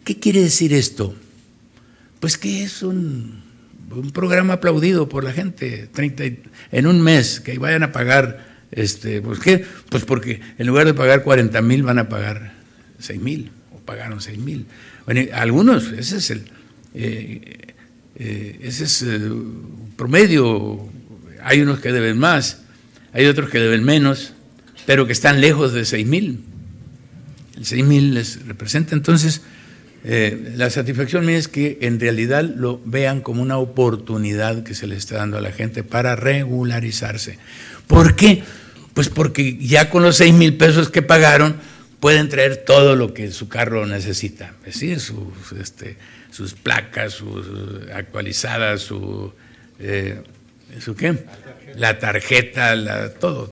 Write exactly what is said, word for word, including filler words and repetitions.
¿Qué quiere decir esto? Pues que es un, un programa aplaudido por la gente, treinta, en un mes, que vayan a pagar, este, ¿por qué? Pues porque en lugar de pagar cuarenta mil van a pagar seis mil, o pagaron seis mil. Bueno, algunos, ese es el, eh, eh, ese es el promedio, hay unos que deben más, hay otros que deben menos, pero que están lejos de seis mil. El seis mil les representa, entonces, eh, la satisfacción mía es que en realidad lo vean como una oportunidad que se le está dando a la gente para regularizarse. ¿Por qué? Pues porque ya con los seis mil pesos que pagaron pueden traer todo lo que su carro necesita, es decir, sus, este, sus placas, sus actualizadas, su, eh, ¿su qué? La tarjeta, la, todo,